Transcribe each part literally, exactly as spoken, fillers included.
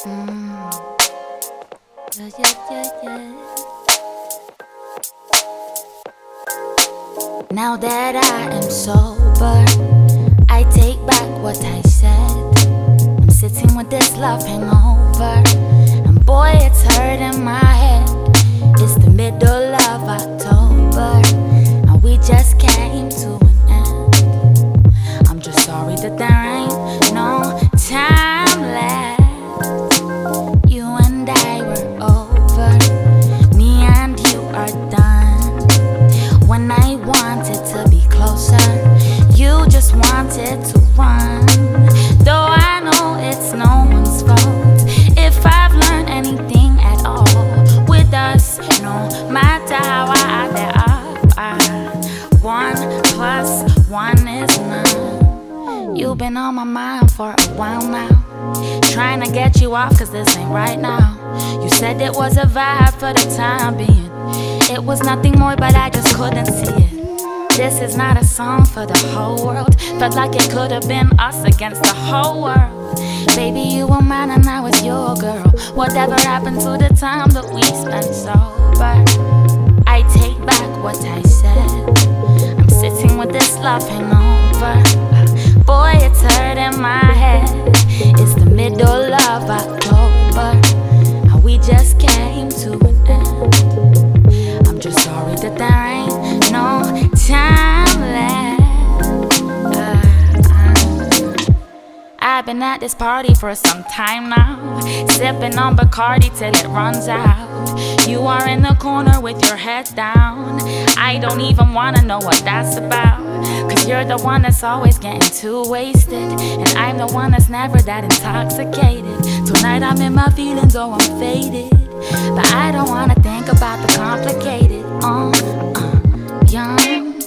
Mm. Yeah, yeah, yeah, yeah. Now that I am sober, I take back what I said. I'm sitting with this love hangover, and boy, it's hurting my head. It's the middle of October, and we just came to an end. I'm just sorry that there ain't no time left. You and I were over, me and you are done. When I wanted to be closer, you just wanted to run. Though I know it's no one's fault, if I've learned anything at all with us, no matter how I add it up, I, one plus one is none. You've been on my mind for a while now, trying to get you off cause this ain't right now. You said it was a vibe for the time being. It was nothing more but I just couldn't see it. This is not a song for the whole world. Felt like it could have been us against the whole world. Baby, you were mine and I was your girl. Whatever happened to the time that we spent sober? I take back what I said. I'm sitting with this love hangover. Boy, it's hurting my head. It's the middle of October, and we just came to an end. I'm just sorry that there ain't no time left. uh, uh. I've been at this party for some time now, sipping on Bacardi till it runs out. You are in the corner with your head down. I don't even wanna know what that's about, cause you're the one that's always getting too wasted, and I'm the one that's never that intoxicated. Tonight I'm in my feelings, oh I'm faded, but I don't wanna think about the complicated. uh, uh, Young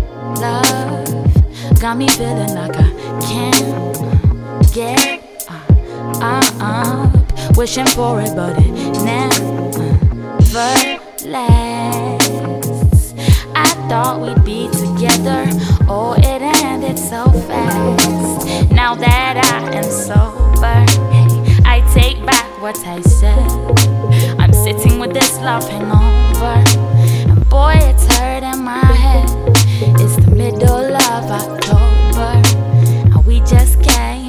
love got me feeling like I can't get uh, uh, up. Wishing for it but it never lasts. I thought we'd be together, oh it ended so fast. Now that I am sober, hey, I take back what I said. I'm sitting with this love hangover, and boy it's hurting my head. It's the middle of October, and we just came